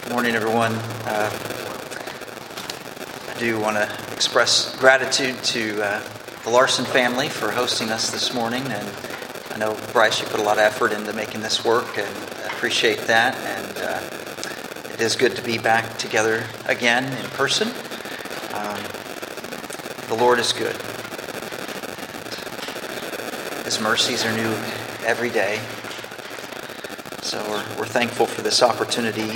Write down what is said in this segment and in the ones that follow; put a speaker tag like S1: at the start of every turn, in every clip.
S1: Good morning, everyone. I do want to express gratitude to the Larson family for hosting us this morning. And I know, Bryce, you put a lot of effort into making this work, and I appreciate that. And it is good to be back together again in person. The Lord is good. His mercies are new every day. So we're thankful for this opportunity.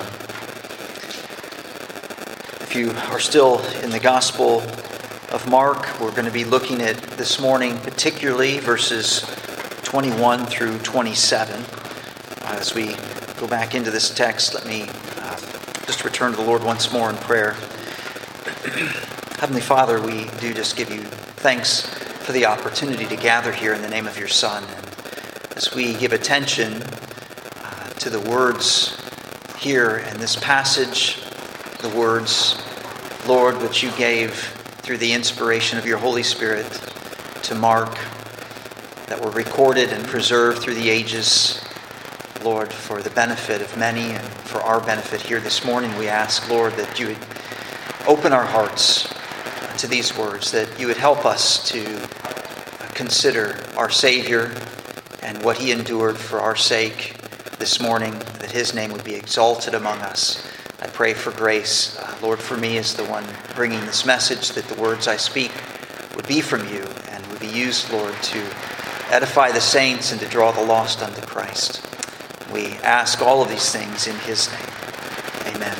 S1: If you are still in the Gospel of Mark, we're going to be looking at this morning particularly verses 21 through 27. As we go back into this text, let me just return to the Lord once more in prayer. Heavenly Father, we do just give you thanks for the opportunity to gather here in the name of your Son. And as we give attention to the words here in this passage, the words, Lord, which you gave through the inspiration of your Holy Spirit to Mark, that were recorded and preserved through the ages, Lord, for the benefit of many and for our benefit here this morning, we ask, Lord, that you would open our hearts to these words, that you would help us to consider our Savior and what he endured for our sake this morning, that his name would be exalted among us. I pray for grace, Lord, for me as the one bringing this message, that the words I speak would be from you and would be used, Lord, to edify the saints and to draw the lost unto Christ. We ask all of these things in his name. Amen.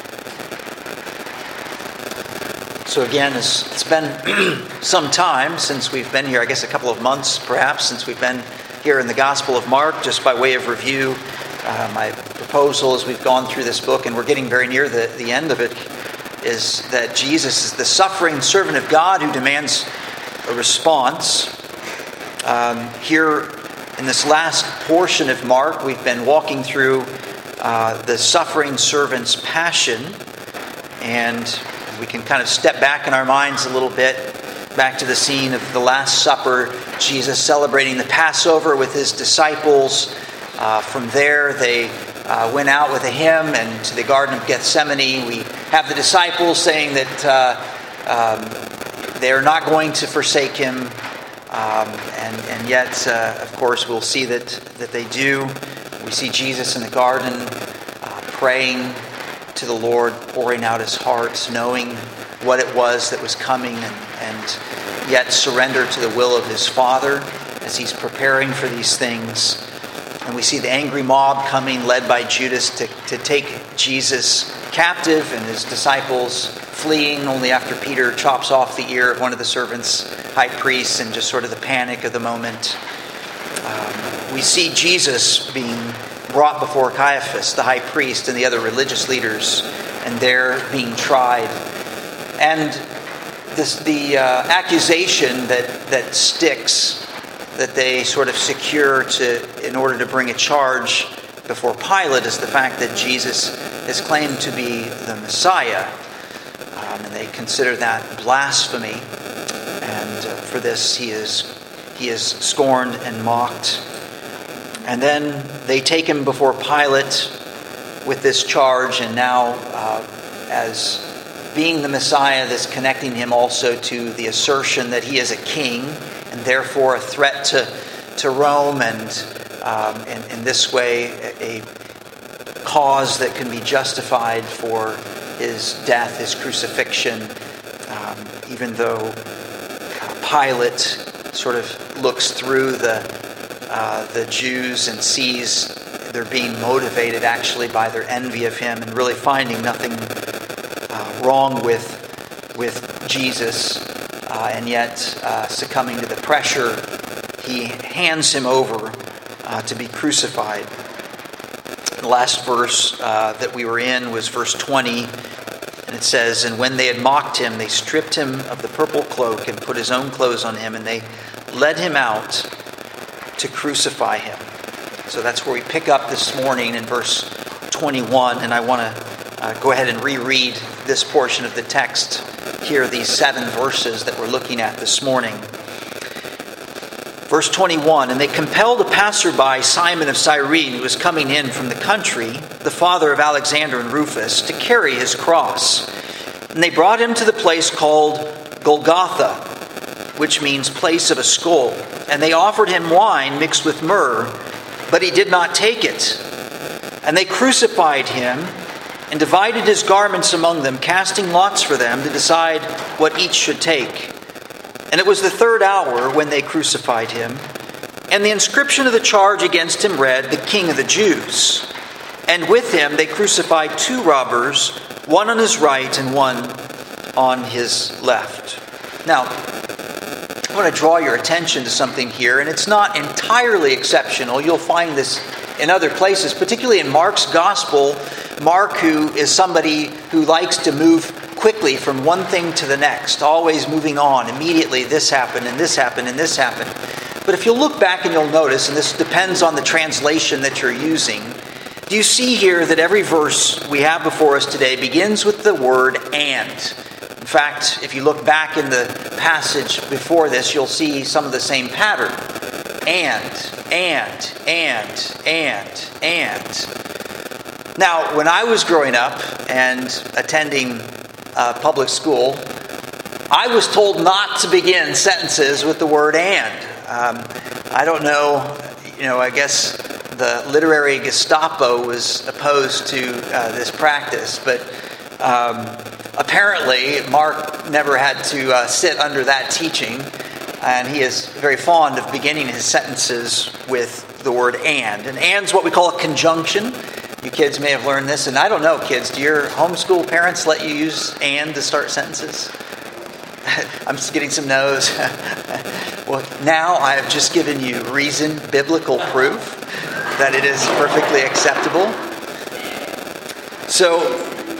S1: So again, it's been some time since we've been here, I guess a couple of months perhaps, since we've been here in the Gospel of Mark. Just by way of review, my proposal as we've gone through this book, and we're getting very near the end of it, is that Jesus is the suffering servant of God who demands a response. Here in this last portion of Mark, we've been walking through the suffering servant's passion, and we can kind of step back in our minds a little bit, back to the scene of the Last Supper, Jesus celebrating the Passover with his disciples. From there, they went out with a hymn and to the Garden of Gethsemane. We have the disciples saying that they're not going to forsake him. And yet, of course, we'll see that they do. We see Jesus in the garden praying to the Lord, pouring out his heart, knowing what it was that was coming, and yet surrender to the will of his Father as he's preparing for these things. And we see the angry mob coming, led by Judas, to take Jesus captive, and his disciples fleeing only after Peter chops off the ear of one of the servants' high priests, and just sort of the panic of the moment. We see Jesus being brought before Caiaphas, the high priest, and the other religious leaders, and they're being tried. And the accusation that sticks, that they sort of secure in order to bring a charge before Pilate, is the fact that Jesus is claimed to be the Messiah. And they consider that blasphemy. And for this, he is scorned and mocked. And then they take him before Pilate with this charge, and now as being the Messiah, this connecting him also to the assertion that he is a king and therefore a threat to Rome, and in this way a cause that can be justified for his death, his crucifixion, even though Pilate sort of looks through the Jews and sees they're being motivated actually by their envy of him, and really finding nothing wrong with Jesus, and yet succumbing to the pressure, he hands him over to be crucified. The last verse that we were in was verse 20, and it says, "And when they had mocked him, they stripped him of the purple cloak and put his own clothes on him, and they led him out to crucify him." So that's where we pick up this morning in verse 21, and I want to go ahead and reread this portion of the text here, these 7 verses that we're looking at this morning. Verse 21, and they compelled a passerby, Simon of Cyrene, who was coming in from the country, the father of Alexander and Rufus, to carry his cross. And they brought him to the place called Golgotha, which means place of a skull. And they offered him wine mixed with myrrh, but he did not take it. And they crucified him and divided his garments among them, casting lots for them to decide what each should take. And it was the third hour when they crucified him. And the inscription of the charge against him read, "The King of the Jews." And with him they crucified two robbers, one on his right and one on his left. Now, I want to draw your attention to something here, and it's not entirely exceptional. You'll find this in other places, particularly in Mark's gospel. Mark, who is somebody who likes to move quickly from one thing to the next, always moving on. Immediately this happened, and this happened, and this happened. But if you'll look back and you'll notice, and this depends on the translation that you're using, do you see here that every verse we have before us today begins with the word "and"? In fact, if you look back in the passage before this, you'll see some of the same pattern. And. Now, when I was growing up and attending public school, I was told not to begin sentences with the word "and." I don't know, I guess the literary Gestapo was opposed to this practice, but apparently Mark never had to sit under that teaching, and he is very fond of beginning his sentences with the word "and." And "and's" what we call a conjunction. You kids may have learned this, and I don't know, kids, do your homeschool parents let you use "and" to start sentences? I'm just getting some no's. Well, now I have just given you reasoned biblical proof that it is perfectly acceptable. So,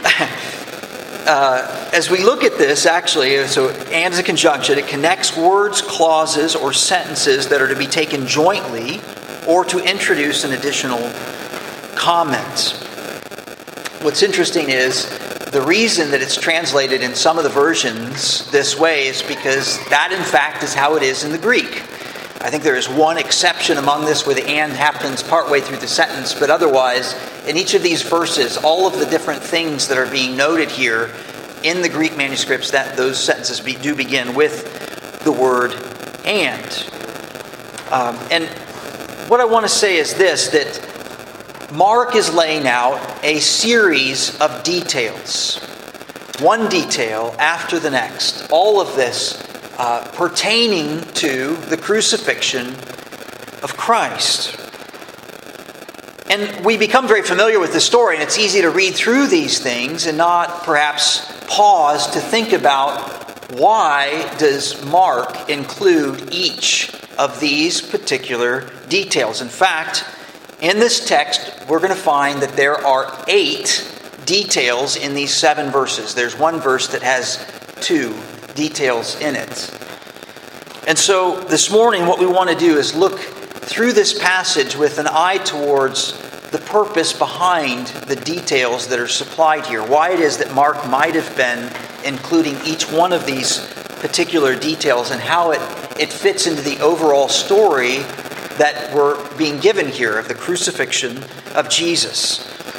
S1: as we look at this, actually, so "and" is a conjunction. It connects words, clauses, or sentences that are to be taken jointly or to introduce an additional comment. What's interesting is the reason that it's translated in some of the versions this way is because that, in fact, is how it is in the Greek. I think there is one exception among this where the "and" happens partway through the sentence, but otherwise, in each of these verses, all of the different things that are being noted here in the Greek manuscripts, that those sentences do begin with the word "and." And what I want to say is this, that Mark is laying out a series of details, one detail after the next, all of this pertaining to the crucifixion of Christ. And we become very familiar with the story, and it's easy to read through these things and not perhaps pause to think about why does Mark include each of these particular details. In fact, in this text, we're going to find that there are 8 details in these 7 verses. There's one verse that has 2 details in it. And so this morning, what we want to do is look through this passage with an eye towards the purpose behind the details that are supplied here. Why it is that Mark might have been including each one of these particular details and how it fits into the overall story that we're being given here of the crucifixion of Jesus.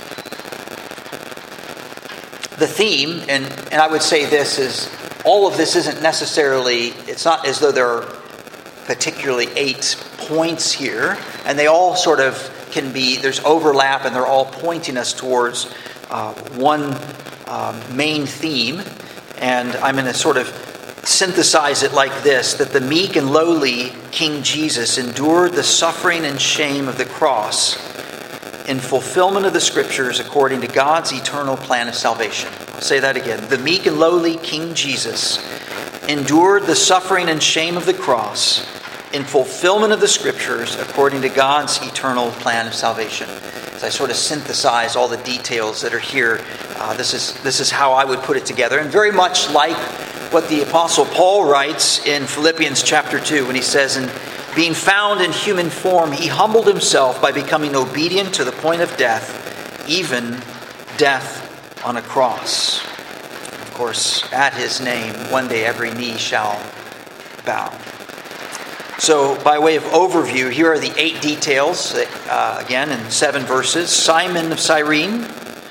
S1: The theme, and I would say this, is all of this isn't necessarily, it's not as though there are particularly 8 points here, and they all sort of can be, there's overlap, and they're all pointing us towards one main theme. And I'm going to sort of synthesize it like this, that the meek and lowly King Jesus endured the suffering and shame of the cross in fulfillment of the Scriptures according to God's eternal plan of salvation. I'll say that again. The meek and lowly King Jesus endured the suffering and shame of the cross in fulfillment of the Scriptures according to God's eternal plan of salvation. As I sort of synthesize all the details that are here, this is how I would put it together. And very much like what the Apostle Paul writes in Philippians chapter 2 when he says, "And being found in human form, he humbled himself by becoming obedient to the point of death, even death on a cross." Of course, at his name, one day every knee shall bow. So, by way of overview, here are the 8 details, again in 7 verses. Simon of Cyrene,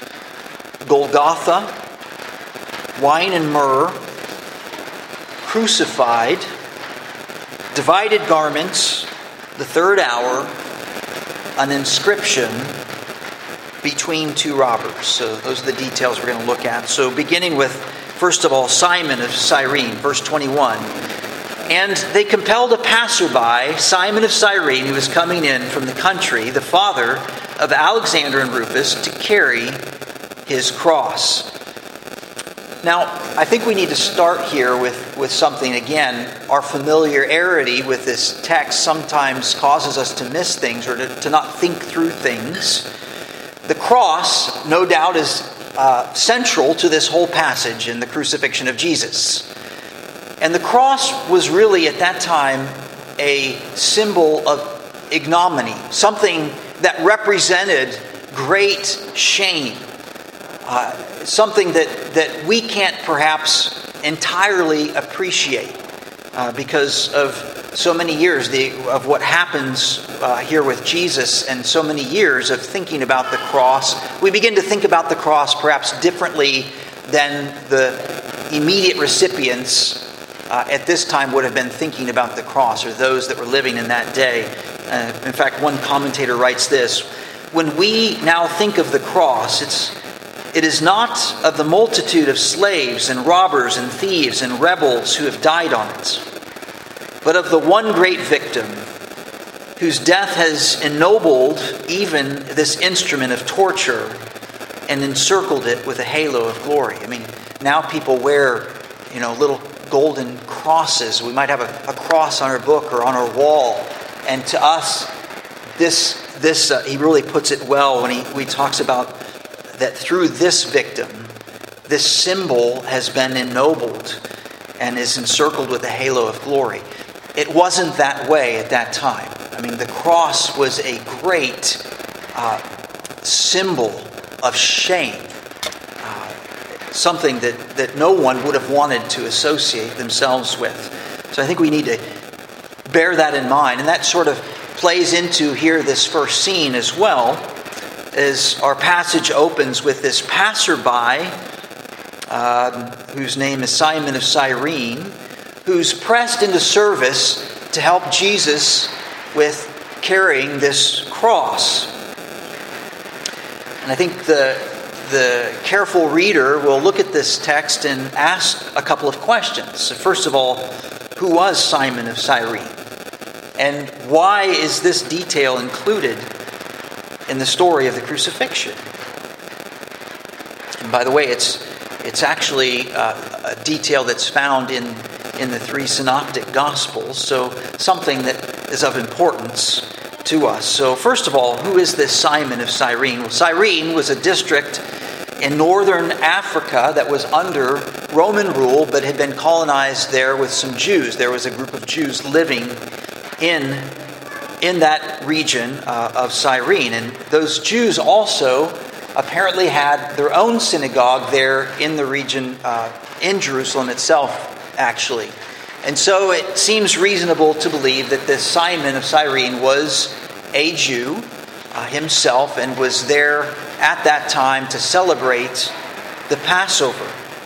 S1: Golgotha, wine and myrrh, crucified, divided garments, the 3rd hour, an inscription between 2 robbers. So those are the details we're going to look at. So beginning with, first of all, Simon of Cyrene, verse 21. And they compelled a passerby, Simon of Cyrene, who was coming in from the country, the father of Alexander and Rufus, to carry his cross. Now, I think we need to start here with something. Again, our familiarity with this text sometimes causes us to miss things or to not think through things. The cross, no doubt, is central to this whole passage in the crucifixion of Jesus. And the cross was really, at that time, a symbol of ignominy, something that represented great shame, something that we can't perhaps entirely appreciate because of so many years of what happens here with Jesus and so many years of thinking about the cross. We begin to think about the cross perhaps differently than the immediate recipients at this time would have been thinking about the cross, or those that were living in that day. In fact, one commentator writes this: when we now think of the cross, it is not of the multitude of slaves and robbers and thieves and rebels who have died on it, but of the one great victim whose death has ennobled even this instrument of torture and encircled it with a halo of glory. I mean, now people wear, little golden crosses. We might have a cross on our book or on our wall. And to us, this he really puts it well when he talks about that through this victim, this symbol has been ennobled and is encircled with a halo of glory. It wasn't that way at that time. I mean, the cross was a great symbol of shame. Something that no one would have wanted to associate themselves with. So I think we need to bear that in mind. And that sort of plays into here this first scene as well, as our passage opens with this passerby, whose name is Simon of Cyrene, who's pressed into service to help Jesus with carrying this cross. And I think the careful reader will look at this text and ask a couple of questions. So first of all, who was Simon of Cyrene? And why is this detail included in the story of the crucifixion? And by the way, it's actually a detail that's found in the 3 synoptic gospels, so something that is of importance to us. So first of all, who is this Simon of Cyrene? Well, Cyrene was a district in northern Africa that was under Roman rule, but had been colonized there with some Jews. There was a group of Jews living in that region of Cyrene. And those Jews also apparently had their own synagogue there in the region, in Jerusalem itself, actually. And so it seems reasonable to believe that this Simon of Cyrene was a Jew himself and was there at that time to celebrate the Passover.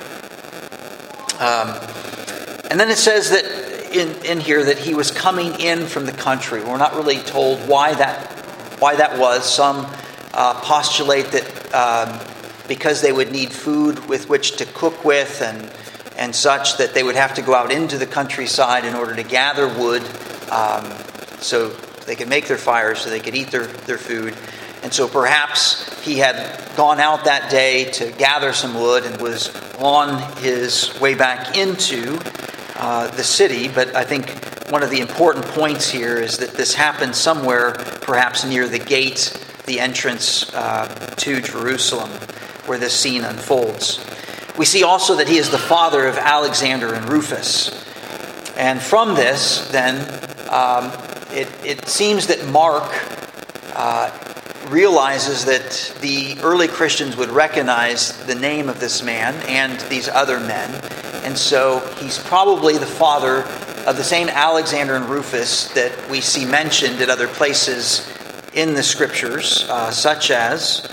S1: And then it says that in here that he was coming in from the country. We're not really told why that was. Some postulate that because they would need food with which to cook with and such, that they would have to go out into the countryside in order to gather wood so they could make their fires, so they could eat their food. And so perhaps he had gone out that day to gather some wood and was on his way back into the city. But I think one of the important points here is that this happened somewhere perhaps near the gate, the entrance to Jerusalem, where this scene unfolds. We see also that he is the father of Alexander and Rufus. And from this, then, it seems that Mark realizes that the early Christians would recognize the name of this man and these other men. And so he's probably the father of the same Alexander and Rufus that we see mentioned at other places in the Scriptures, such as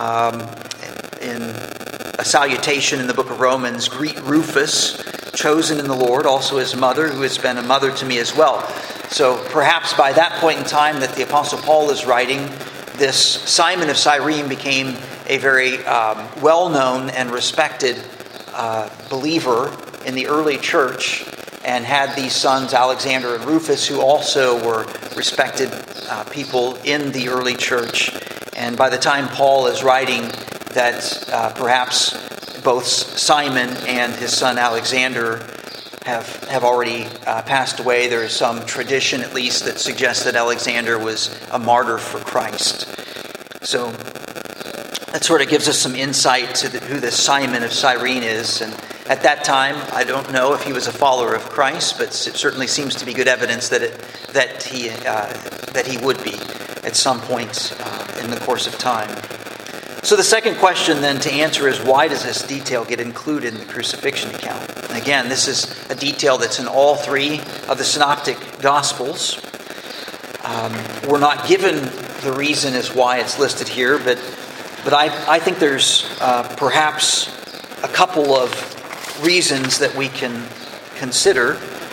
S1: in a salutation in the book of Romans, greet Rufus, chosen in the Lord, also his mother, who has been a mother to me as well. So perhaps by that point in time that the Apostle Paul is writing, this Simon of Cyrene became a very well-known and respected believer in the early church, and had these sons, Alexander and Rufus, who also were respected people in the early church. And by the time Paul is writing that perhaps both Simon and his son Alexander have already passed away, there is some tradition at least that suggests that Alexander was a martyr for Christ. So that sort of gives us some insight to who this Simon of Cyrene is. And at that time, I don't know if he was a follower of Christ, but it certainly seems to be good evidence that he would be at some point in the course of time. So the second question then to answer is, why does this detail get included in the crucifixion account? And again, this is a detail that's in all three of the synoptic Gospels. We're not given the reason as why it's listed here, but I think there's perhaps a couple of reasons that we can consider.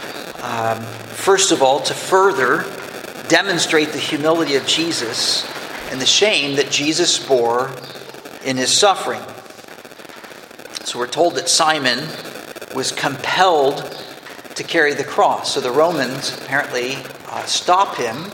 S1: First of all, to further demonstrate the humility of Jesus and the shame that Jesus bore in his suffering. So we're told that Simon was compelled to carry the cross. So the Romans apparently stop him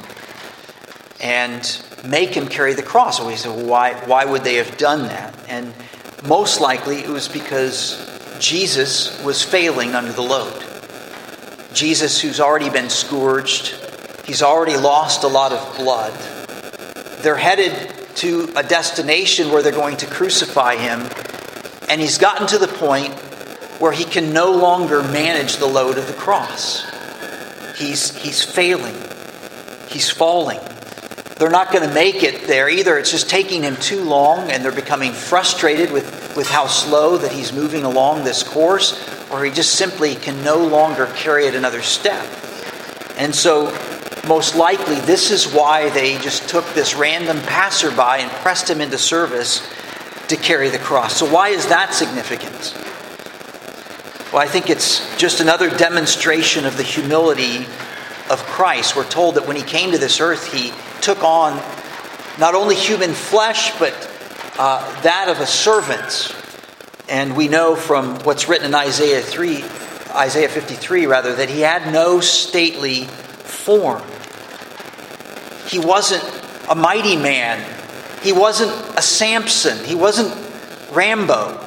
S1: and make him carry the cross. So we say, well, why would they have done that? And most likely it was because Jesus was failing under the load. Jesus, who's already been scourged, he's already lost a lot of blood. They're headed to a destination where they're going to crucify him, and he's gotten to the point where he can no longer manage the load of the cross. He's failing. He's falling. They're not going to make it there either. It's just taking him too long, and they're becoming frustrated with how slow that he's moving along this course, or he just simply can no longer carry it another step. And so, most likely, this is why they just took this random passerby and pressed him into service to carry the cross. So why is that significant? Well, I think it's just another demonstration of the humility of Christ. We're told that when he came to this earth, he took on not only human flesh, but that of a servant. And we know from what's written in Isaiah 53, that he had no stately form. He wasn't a mighty man. He wasn't a Samson. He wasn't Rambo.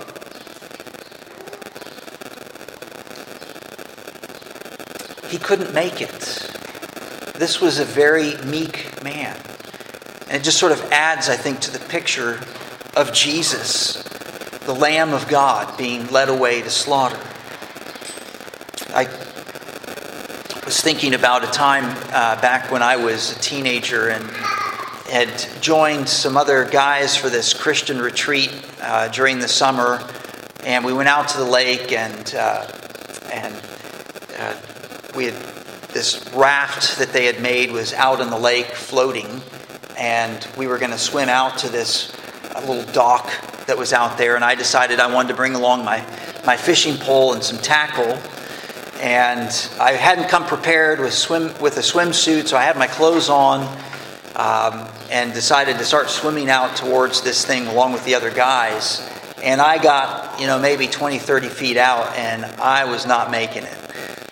S1: He couldn't make it. This was a very meek man. And it just sort of adds, I think, to the picture of Jesus, the Lamb of God, being led away to slaughter. I was thinking about a time back when I was a teenager and had joined some other guys for this Christian retreat during the summer, and we went out to the lake, and we had this raft that they had made was out in the lake floating, and we were going to swim out to this little dock that was out there, and I decided I wanted to bring along my fishing pole and some tackle. And I hadn't come prepared with a swimsuit, so I had my clothes on and decided to start swimming out towards this thing along with the other guys. And I got, maybe 20, 30 feet out, and I was not making it.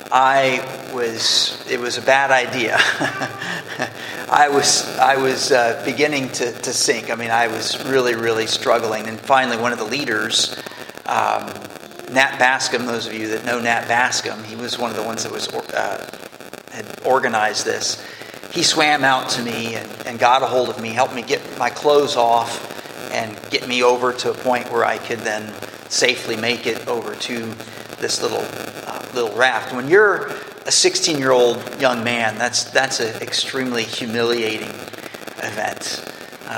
S1: It was a bad idea. I was beginning to sink. I mean, I was really, really struggling. And finally, one of the leaders, Nat Bascom, those of you that know Nat Bascom, he was one of the ones that had organized this. He swam out to me and got a hold of me, helped me get my clothes off, and get me over to a point where I could then safely make it over to this little raft. When you're a 16-year-old young man, that's an extremely humiliating event.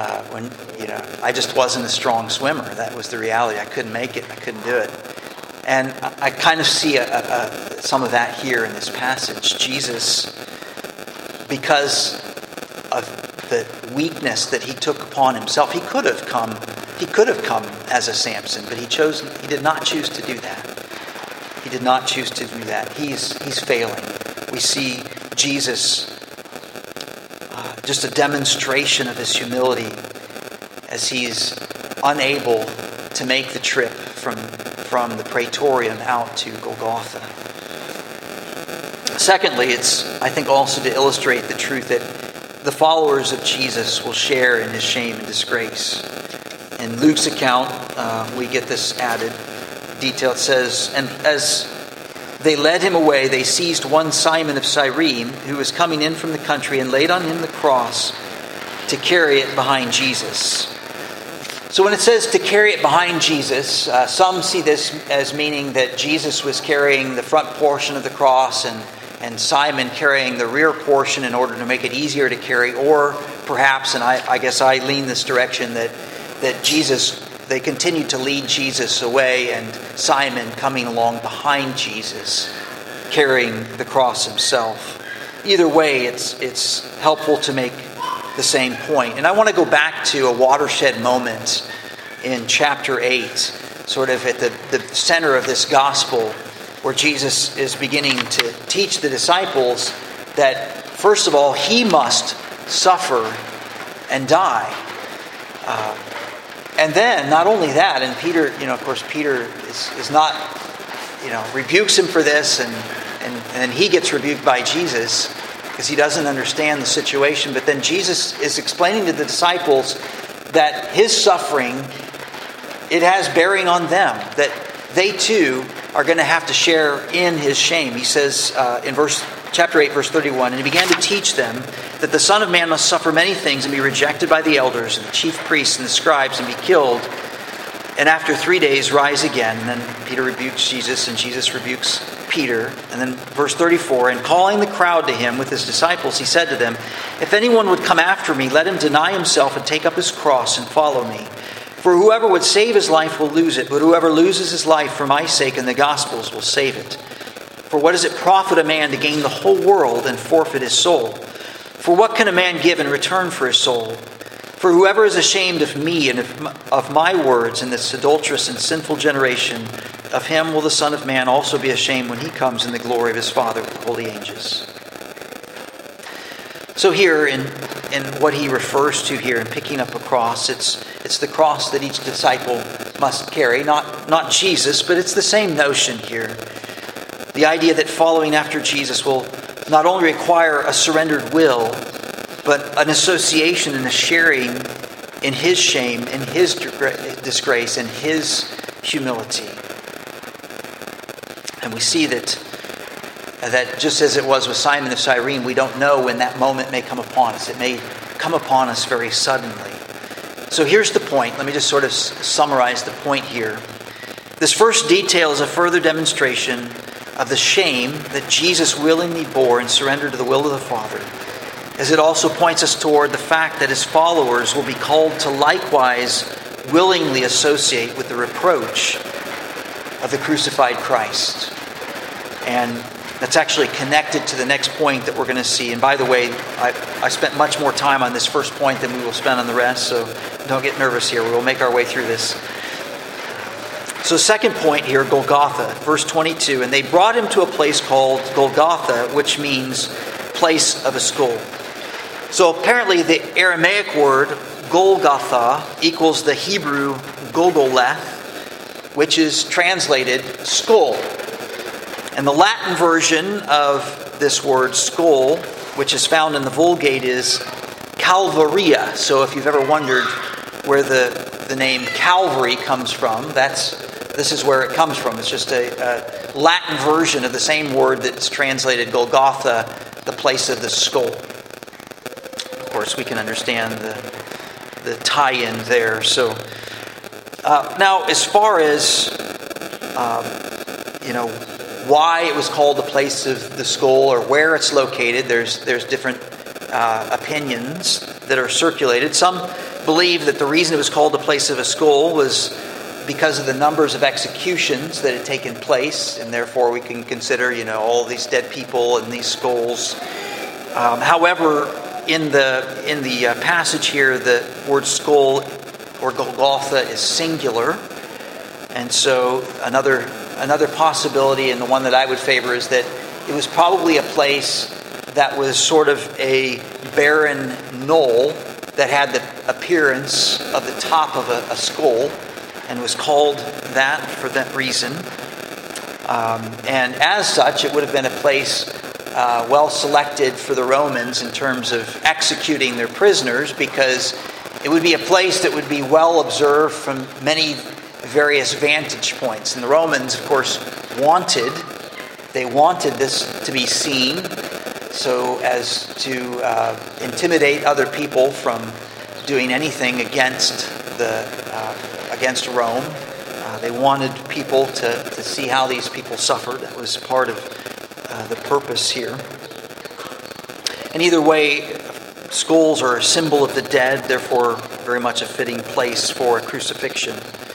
S1: I just wasn't a strong swimmer. That was the reality. I couldn't make it. I couldn't do it. And I kind of see some of that here in this passage. Jesus, because of the weakness that he took upon himself, he could have come as a Samson, but he did not choose to do that. He did not choose to do that. He's failing. We see Jesus, just a demonstration of his humility as he's unable to make the trip from the Praetorium out to Golgotha. Secondly, it's, I think, also to illustrate the truth that the followers of Jesus will share in his shame and disgrace. In Luke's account, we get this added detail. It says, "And as they led him away, they seized one Simon of Cyrene, who was coming in from the country, and laid on him the cross to carry it behind Jesus." So when it says to carry it behind Jesus, some see this as meaning that Jesus was carrying the front portion of the cross and Simon carrying the rear portion in order to make it easier to carry. Or perhaps, and I guess I lean this direction, that Jesus, they continued to lead Jesus away and Simon coming along behind Jesus, carrying the cross himself. Either way, it's helpful to make the same point. And I want to go back to a watershed moment in chapter 8, sort of at the center of this gospel, where Jesus is beginning to teach the disciples that, first of all, he must suffer and die. And then, not only that, and Peter, of course, Peter is not, rebukes him for this, and he gets rebuked by Jesus, because he doesn't understand the situation. But then Jesus is explaining to the disciples that his suffering, it has bearing on them, that they too are going to have to share in his shame. He says in chapter 8, verse 31, "And he began to teach them that the Son of Man must suffer many things and be rejected by the elders and the chief priests and the scribes and be killed, and after 3 days rise again." And then Peter rebukes Jesus, and Jesus rebukes Peter. And then verse 34, "And calling the crowd to him with his disciples, he said to them, 'If anyone would come after me, let him deny himself and take up his cross and follow me. For whoever would save his life will lose it, but whoever loses his life for my sake and the gospel's will save it. For what does it profit a man to gain the whole world and forfeit his soul? For what can a man give in return for his soul? For whoever is ashamed of me and of my words in this adulterous and sinful generation, of him will the Son of Man also be ashamed when he comes in the glory of his Father with the holy angels.'" So here, in what he refers to here in picking up a cross, it's the cross that each disciple must carry. Not Jesus, but it's the same notion here. The idea that following after Jesus will not only require a surrendered will, but an association and a sharing in his shame, in his disgrace, and his humility. And we see that just as it was with Simon of Cyrene, we don't know when that moment may come upon us. It may come upon us very suddenly. So here's the point. Let me just sort of summarize the point here. This first detail is a further demonstration of the shame that Jesus willingly bore and surrendered to the will of the Father, as it also points us toward the fact that his followers will be called to likewise willingly associate with the reproach of the crucified Christ. And that's actually connected to the next point that we're going to see. And by the way, I spent much more time on this first point than we will spend on the rest, so don't get nervous here. We will make our way through this. So second point here, Golgotha, verse 22. "And they brought him to a place called Golgotha, which means place of a skull." So apparently the Aramaic word Golgotha equals the Hebrew Gogoleth, which is translated skull. And the Latin version of this word skull, which is found in the Vulgate, is Calvaria. So if you've ever wondered where the name Calvary comes from, this is where it comes from. It's just a Latin version of the same word that's translated Golgotha, the place of the skull. Of course, we can understand the tie-in there. So now, as far as why it was called the place of the skull or where it's located, there's different opinions that are circulated. Some believe that the reason it was called the place of a skull was because of the numbers of executions that had taken place, and therefore we can consider, all these dead people and these skulls. However, in the passage here, the word skull or Golgotha is singular, and so another possibility, and the one that I would favor, is that it was probably a place that was sort of a barren knoll that had the appearance of the top of a skull, and was called that for that reason. And as such, it would have been a place well selected for the Romans in terms of executing their prisoners, because it would be a place that would be well observed from many various vantage points. And the Romans, of course, wanted this to be seen so as to intimidate other people from doing anything against Rome. They wanted people to see how these people suffered. That was part of the purpose here. And either way, skulls are a symbol of the dead, therefore very much a fitting place for a crucifixion.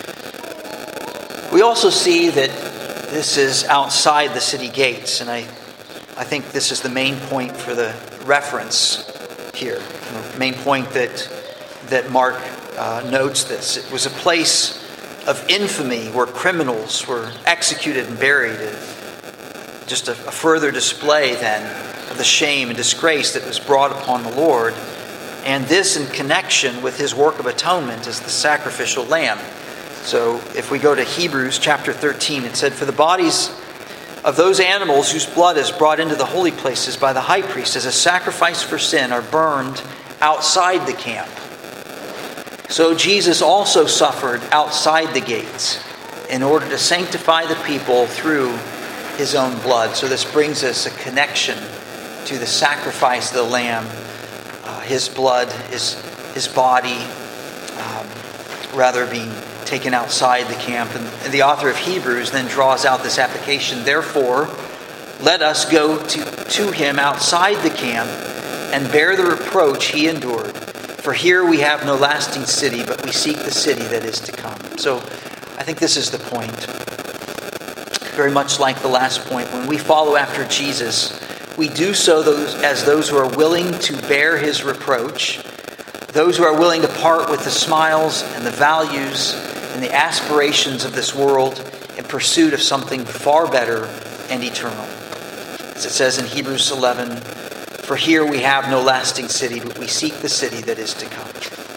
S1: We also see that this is outside the city gates, and I think this is the main point for the reference here. The main point that Mark notes this. It was a place of infamy where criminals were executed and buried. Just a further display then of the shame and disgrace that was brought upon the Lord. And this in connection with his work of atonement as the sacrificial lamb. So if we go to Hebrews chapter 13, it said, "For the bodies of those animals whose blood is brought into the holy places by the high priest as a sacrifice for sin are burned outside the camp. So Jesus also suffered outside the gates in order to sanctify the people through his own blood." So this brings us a connection to the sacrifice of the Lamb, his blood, his body, rather being taken outside the camp. And the author of Hebrews then draws out this application. "Therefore, let us go to him outside the camp and bear the reproach he endured. For here we have no lasting city, but we seek the city that is to come." So I think this is the point. Very much like the last point, when we follow after Jesus, we do so as those who are willing to bear his reproach, those who are willing to part with the smiles and the values and the aspirations of this world in pursuit of something far better and eternal. As it says in Hebrews 11, "For here we have no lasting city, but we seek the city that is to come."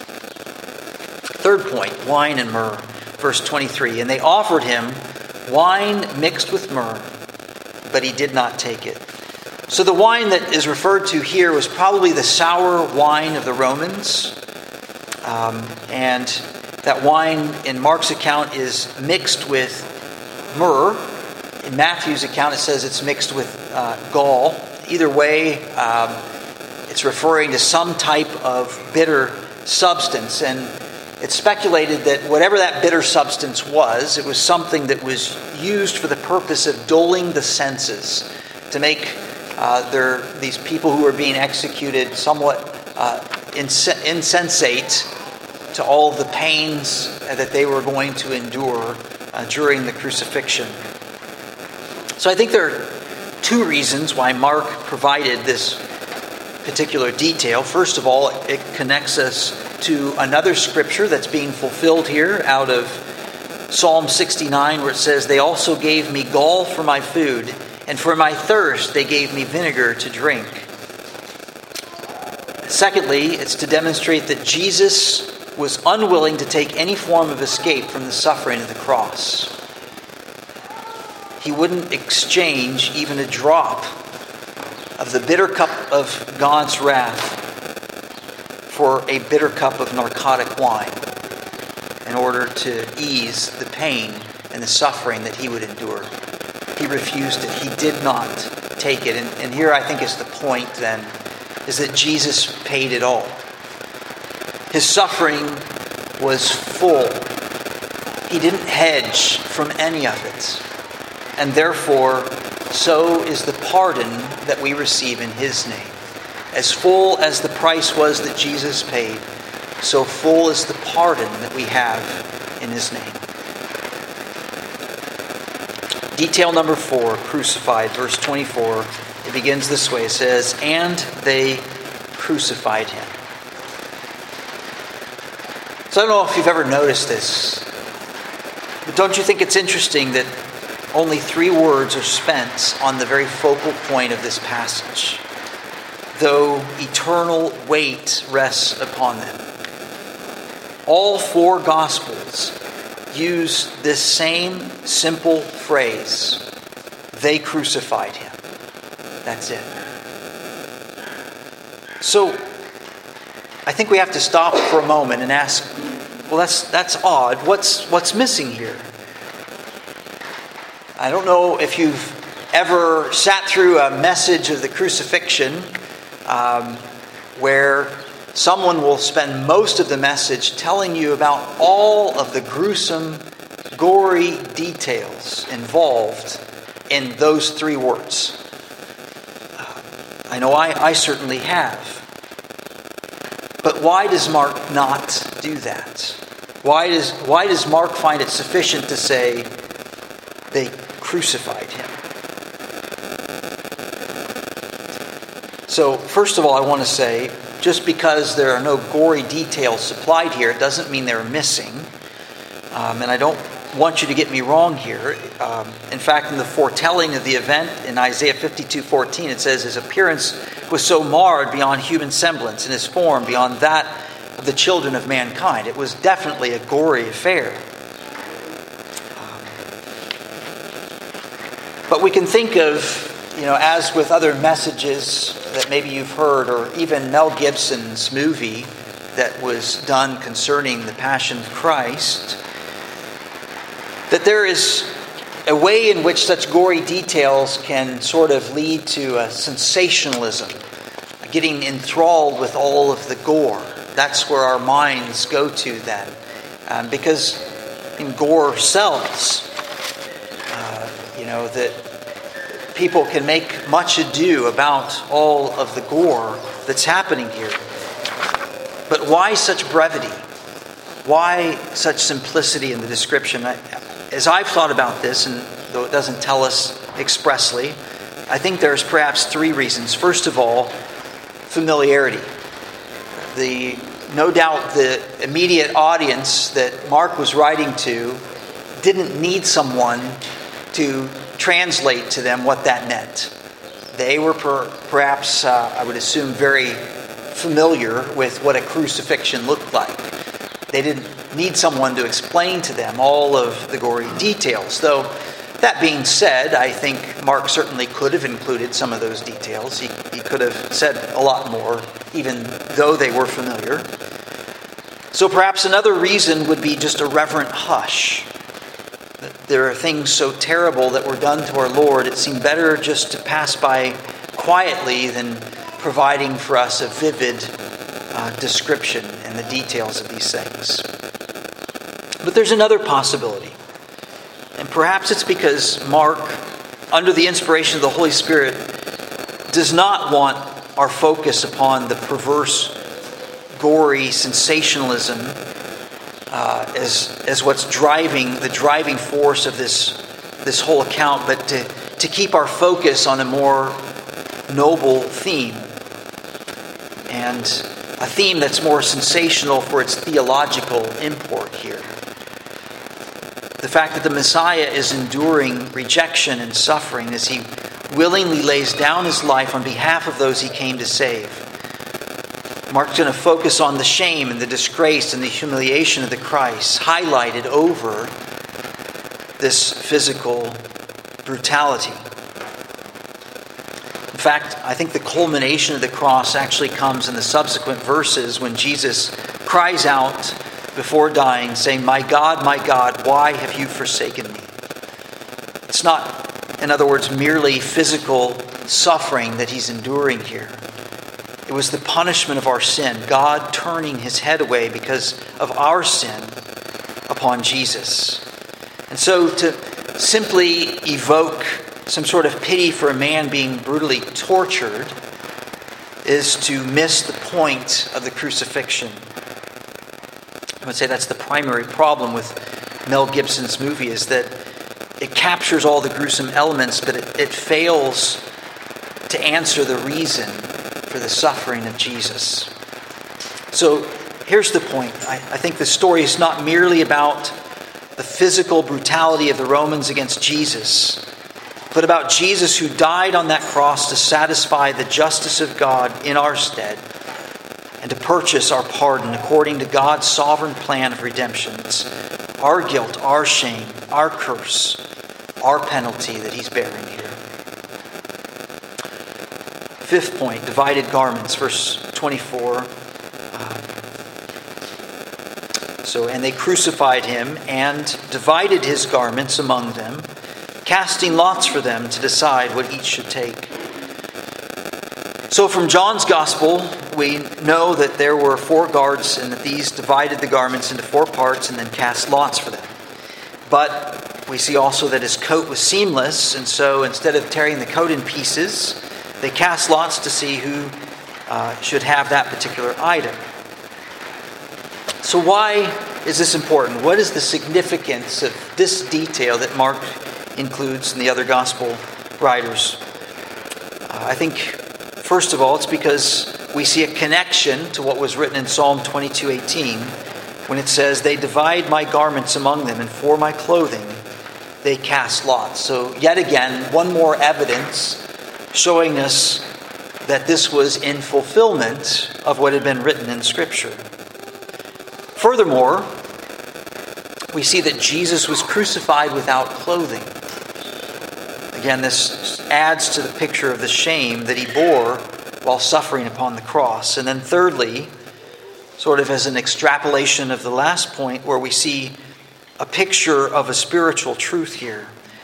S1: Third point, wine and myrrh. Verse 23, "And they offered him wine mixed with myrrh, but he did not take it." So the wine that is referred to here was probably the sour wine of the Romans. And that wine in Mark's account is mixed with myrrh. In Matthew's account it says it's mixed with gall. Either way, it's referring to some type of bitter substance. And it's speculated that whatever that bitter substance was, it was something that was used for the purpose of dulling the senses, to make these people who were being executed somewhat insensate to all the pains that they were going to endure during the crucifixion. So I think there are two reasons why Mark provided this particular detail. First of all, it connects us to another scripture that's being fulfilled here out of Psalm 69, where it says, "They also gave me gall for my food, and for my thirst they gave me vinegar to drink." Secondly, it's to demonstrate that Jesus was unwilling to take any form of escape from the suffering of the cross. He wouldn't exchange even a drop of the bitter cup of God's wrath for a bitter cup of narcotic wine in order to ease the pain and the suffering that he would endure. He refused it. He did not take it. And here I think is the point then, is that Jesus paid it all. His suffering was full. He didn't hedge from any of it. And therefore, so is the pardon that we receive in his name. As full as the price was that Jesus paid, so full is the pardon that we have in his name. Detail number 4, crucified, verse 24. It begins this way. It says, "And they crucified him." So I don't know if you've ever noticed this, but don't you think it's interesting that only 3 words are spent on the very focal point of this passage, though eternal weight rests upon them? All 4 Gospels use this same simple phrase, "They crucified him." That's it. So I think we have to stop for a moment and ask, well, that's odd. What's missing here? I don't know if you've ever sat through a message of the crucifixion where someone will spend most of the message telling you about all of the gruesome, gory details involved in those 3 words. I know I certainly have. But why does Mark not do that? Why does Mark find it sufficient to say they crucified him? So, first of all, I want to say, just because there are no gory details supplied here, it doesn't mean they're missing. And I don't want you to get me wrong here. In fact, in the foretelling of the event in Isaiah 52:14, it says, "His appearance was so marred beyond human semblance, and his form beyond that of the children of mankind." It was definitely a gory affair. But we can think of, as with other messages that maybe you've heard, or even Mel Gibson's movie that was done concerning the Passion of Christ, that there is a way in which such gory details can sort of lead to a sensationalism, getting enthralled with all of the gore. That's where our minds go to then. Because gore sells. That people can make much ado about all of the gore that's happening here. But why such brevity? Why such simplicity in the description? As I've thought about this, and though it doesn't tell us expressly, I think there's perhaps 3 reasons. First of all, familiarity. No doubt the immediate audience that Mark was writing to didn't need someone to translate to them what that meant. They were perhaps, I would assume, very familiar with what a crucifixion looked like. They didn't need someone to explain to them all of the gory details. Though, that being said, I think Mark certainly could have included some of those details. He could have said a lot more, even though they were familiar. So perhaps another reason would be just a reverent hush. There are things so terrible that were done to our Lord, it seemed better just to pass by quietly than providing for us a vivid description and the details of these things. But there's another possibility. And perhaps it's because Mark, under the inspiration of the Holy Spirit, does not want our focus upon the perverse, gory sensationalism as what's driving the driving force of this whole account, but to keep our focus on a more noble theme, and a theme that's more sensational for its theological import here. The fact that the Messiah is enduring rejection and suffering as he willingly lays down his life on behalf of those he came to save. Mark's going to focus on the shame and the disgrace and the humiliation of the Christ, highlighted over this physical brutality. In fact, I think the culmination of the cross actually comes in the subsequent verses when Jesus cries out before dying, saying, my God, why have you forsaken me?" It's not, in other words, merely physical suffering that he's enduring here. It was the punishment of our sin, God turning his head away because of our sin upon Jesus. And so to simply evoke some sort of pity for a man being brutally tortured is to miss the point of the crucifixion. I would say that's the primary problem with Mel Gibson's movie, is that it captures all the gruesome elements, but it fails to answer the reason for the suffering of Jesus. So here's the point. I think the story is not merely about the physical brutality of the Romans against Jesus, but about Jesus who died on that cross to satisfy the justice of God in our stead and to purchase our pardon according to God's sovereign plan of redemption. It's our guilt, our shame, our curse, our penalty that he's bearing here. Fifth point, divided garments, verse 24. And they crucified him and divided his garments among them, casting lots for them to decide what each should take. So from John's Gospel, we know that there were 4 guards and that these divided the garments into 4 parts and then cast lots for them. But we see also that his coat was seamless, and so instead of tearing the coat in pieces, they cast lots to see who should have that particular item. So why is this important? What is the significance of this detail that Mark includes in the other gospel writers? I think, first of all, it's because we see a connection to what was written in Psalm 22:18 when it says, "They divide my garments among them, and for my clothing they cast lots." So yet again, one more evidence showing us that this was in fulfillment of what had been written in Scripture. Furthermore, we see that Jesus was crucified without clothing. Again, this adds to the picture of the shame that he bore while suffering upon the cross. And then thirdly, sort of as an extrapolation of the last point, where we see a picture of a spiritual truth here,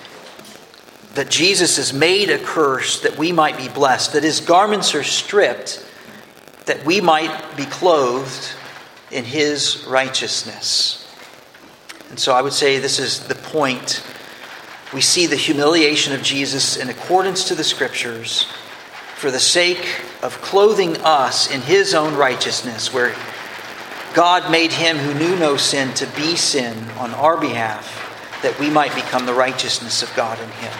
S1: that Jesus is made a curse that we might be blessed, that his garments are stripped that we might be clothed in his righteousness. And so I would say this is the point. We see the humiliation of Jesus in accordance to the Scriptures for the sake of clothing us in his own righteousness, where God made him who knew no sin to be sin on our behalf, that we might become the righteousness of God in him.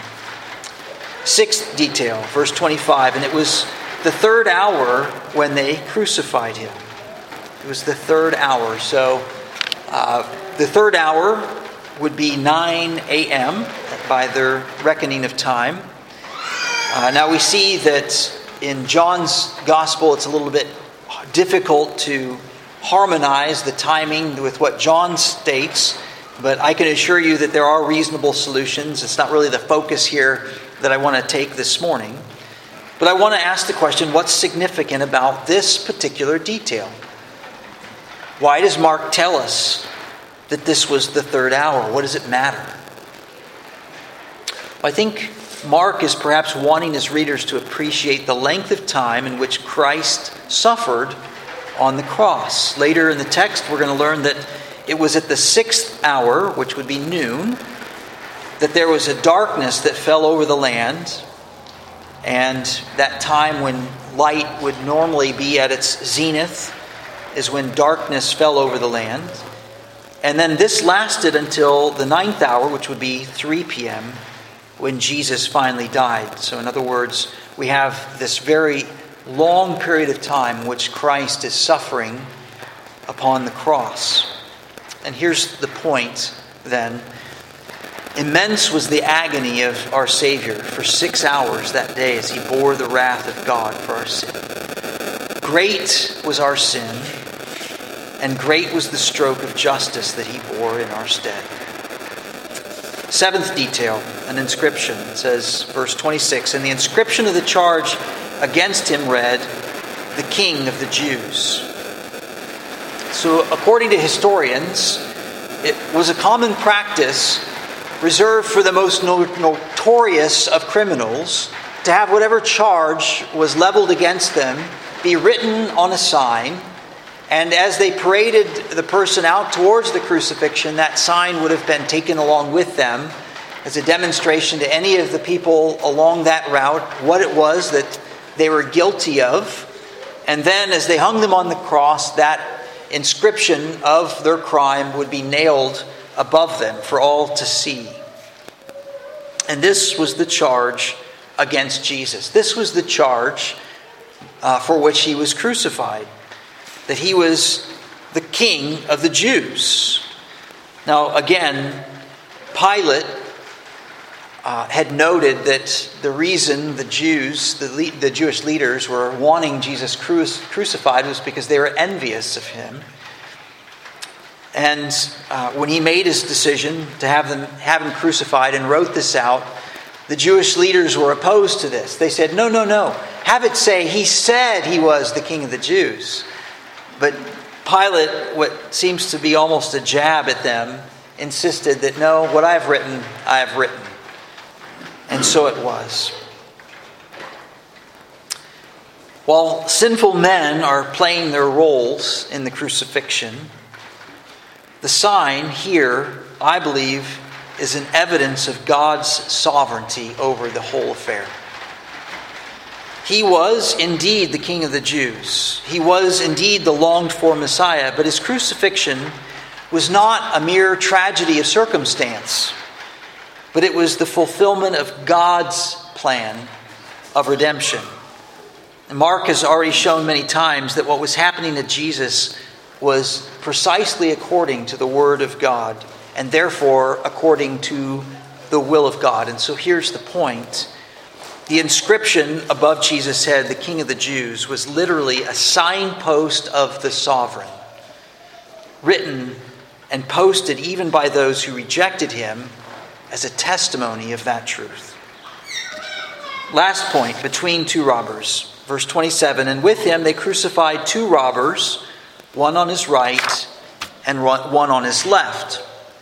S1: Sixth detail, verse 25, and it was the 3rd hour when they crucified him. It was the 3rd hour. So the 3rd hour would be 9 a.m. by their reckoning of time. Now we see that in John's Gospel it's a little bit difficult to harmonize the timing with what John states, but I can assure you that there are reasonable solutions. It's not really the focus here that I want to take this morning. But I want to ask the question, what's significant about this particular detail? Why does Mark tell us that this was the 3rd hour? What does it matter? I think Mark is perhaps wanting his readers to appreciate the length of time in which Christ suffered on the cross. Later in the text, we're going to learn that it was at the 6th hour, which would be noon, that there was a darkness that fell over the land, and that time when light would normally be at its zenith is when darkness fell over the land. And then this lasted until the 9th hour, which would be 3 p.m., when Jesus finally died. So in other words, we have this very long period of time in which Christ is suffering upon the cross. And here's the point then. Immense was the agony of our Savior for 6 hours that day as he bore the wrath of God for our sin. Great was our sin, and great was the stroke of justice that he bore in our stead. 7th detail, an inscription. It says, verse 26, and the inscription of the charge against him read, "The King of the Jews." So according to historians, it was a common practice reserved for the most notorious of criminals to have whatever charge was leveled against them be written on a sign, and as they paraded the person out towards the crucifixion, that sign would have been taken along with them as a demonstration to any of the people along that route what it was that they were guilty of. And then as they hung them on the cross, that inscription of their crime would be nailed above them for all to see. And this was the charge against Jesus. This was the charge for which he was crucified, that he was the king of the Jews. Now, again, Pilate had noted that the reason the Jews, the Jewish leaders, were wanting Jesus crucified was because they were envious of him. And when he made his decision to have him crucified and wrote this out, the Jewish leaders were opposed to this. They said, no. Have it say he said he was the king of the Jews. But Pilate, what seems to be almost a jab at them, insisted that no, what I have written, I have written. And so it was. While sinful men are playing their roles in the crucifixion, the sign here, I believe, is an evidence of God's sovereignty over the whole affair. He was indeed the King of the Jews. He was indeed the longed-for Messiah, but his crucifixion was not a mere tragedy of circumstance, but it was the fulfillment of God's plan of redemption. And Mark has already shown many times that what was happening to Jesus was precisely according to the Word of God, and therefore according to the will of God. And so here's the point. The inscription above Jesus' head, the King of the Jews, was literally a signpost of the sovereign, written and posted even by those who rejected him as a testimony of that truth. Last point, between two robbers. Verse 27, and with him they crucified two robbers, one on his right and one on his left.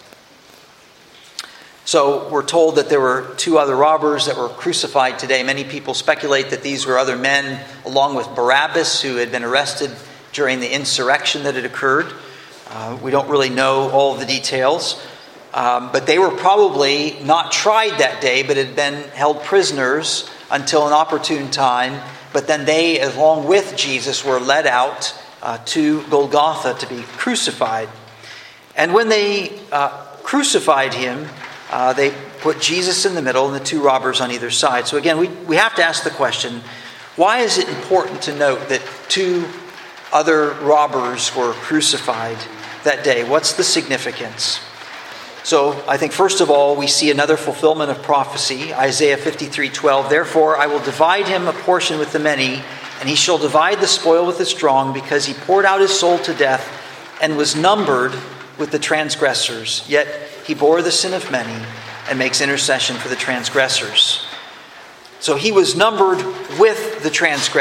S1: So we're told that there were two other robbers that were crucified today. Many people speculate that these were other men along with Barabbas, who had been arrested during the insurrection that had occurred. We don't really know all of the details. But they were probably not tried that day, but had been held prisoners until an opportune time. But then they, along with Jesus, were led out to Golgotha to be crucified. And when they crucified him, they put Jesus in the middle and the two robbers on either side. So again, we have to ask the question, why is it important to note that two other robbers were crucified that day? What's the significance? So I think first of all, we see another fulfillment of prophecy, Isaiah 53:12. Therefore, I will divide him a portion with the many, and he shall divide the spoil with the strong, because he poured out his soul to death and was numbered with the transgressors. Yet he bore the sin of many and makes intercession for the transgressors. So he was numbered with the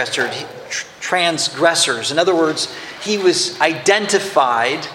S1: transgressors. In other words, he was identified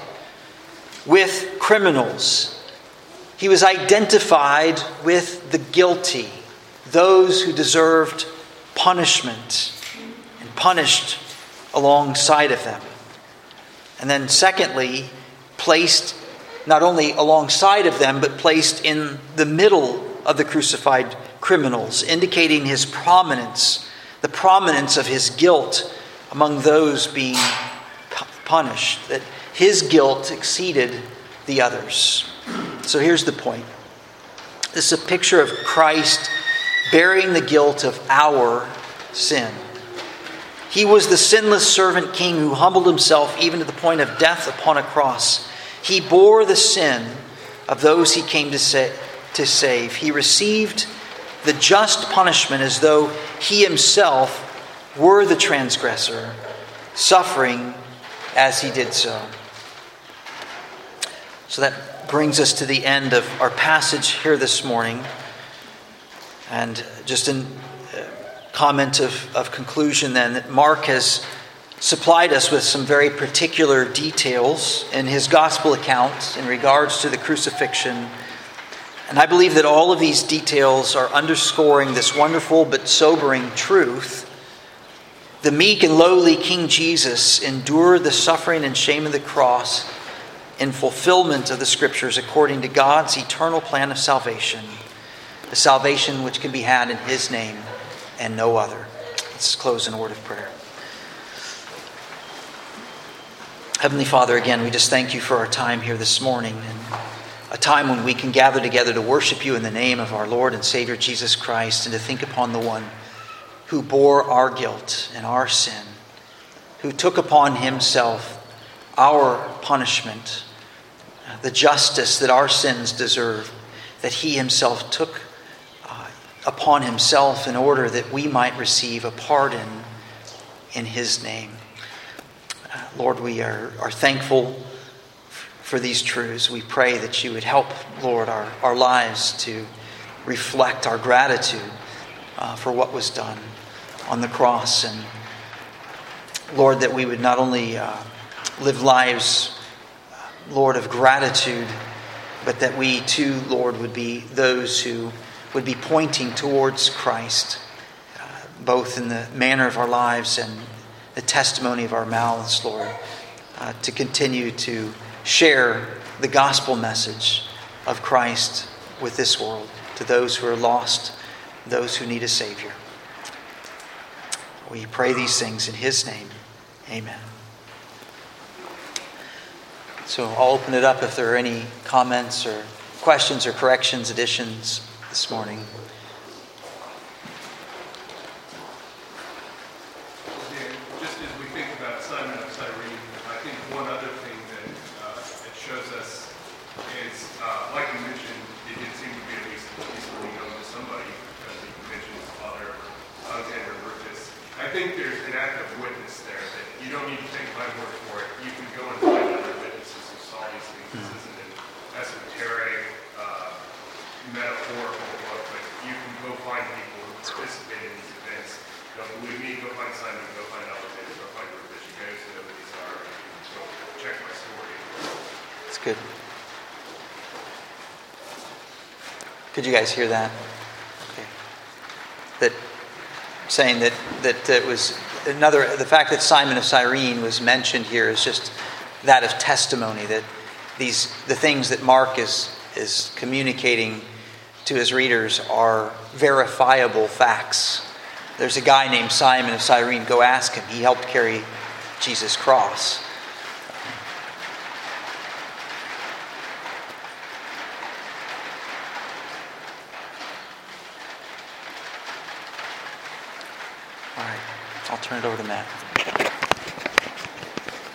S1: with criminals. He was identified with the guilty, those who deserved punishment, and punished alongside of them. And then secondly, placed not only alongside of them, but placed in the middle of the crucified criminals, indicating his prominence, the prominence of his guilt among those being punished, that his guilt exceeded the others. So here's the point. This is a picture of Christ bearing the guilt of our sin. He was the sinless servant king who humbled himself even to the point of death upon a cross. He bore the sin of those he came to save. He received the just punishment as though he himself were the transgressor, suffering as he did so. So that brings us to the end of our passage here this morning. And just in comment of conclusion then, that Mark has supplied us with some very particular details in his gospel account in regards to the crucifixion. And I believe that all of these details are underscoring this wonderful but sobering truth. The meek and lowly King Jesus endured the suffering and shame of the cross in fulfillment of the Scriptures according to God's eternal plan of salvation, the salvation which can be had in his name and no other. Let's close in a word of prayer. Heavenly Father, again, we just thank you for our time here this morning. And a time when we can gather together to worship you in the name of our Lord and Savior Jesus Christ, and to think upon the one who bore our guilt and our sin, who took upon himself our punishment, the justice that our sins deserve, that he himself took upon himself in order that we might receive a pardon in his name. Lord, we are thankful for these truths. We pray that you would help, Lord, our lives to reflect our gratitude for what was done on the cross. And Lord, that we would not only live lives, Lord, of gratitude, but that we too, Lord, would be those who would be pointing towards Christ, both in the manner of our lives and the testimony of our mouths, Lord, to continue to share the gospel message of Christ with this world, to those who are lost, those who need a Savior. We pray these things in his name. Amen. So I'll open it up if there are any comments or questions or corrections, additions this morning.
S2: Just as we think about Simon of Cyrene, I think one other thing that it shows us is, like you mentioned, it did seem to be at least peacefully known to somebody, because he mentioned his father, Alexander Burgess. I think there's an act of witness there that you don't need to take my word for it. You can go and find other witnesses who saw these things. This isn't an esoteric, metaphorical book, but you can go find people who participate in these events. Don't believe me, go find Simon, go find Alexander, go find Rufus. You guys know who these are. Go check my story.
S1: It's good. Could you guys hear that? Okay. That saying that it was another, the fact that Simon of Cyrene was mentioned here is just that of testimony, that the things that Mark is communicating to his readers are verifiable facts. There's a guy named Simon of Cyrene. Go ask him. He helped carry Jesus' cross. All right. I'll turn it over to Matt.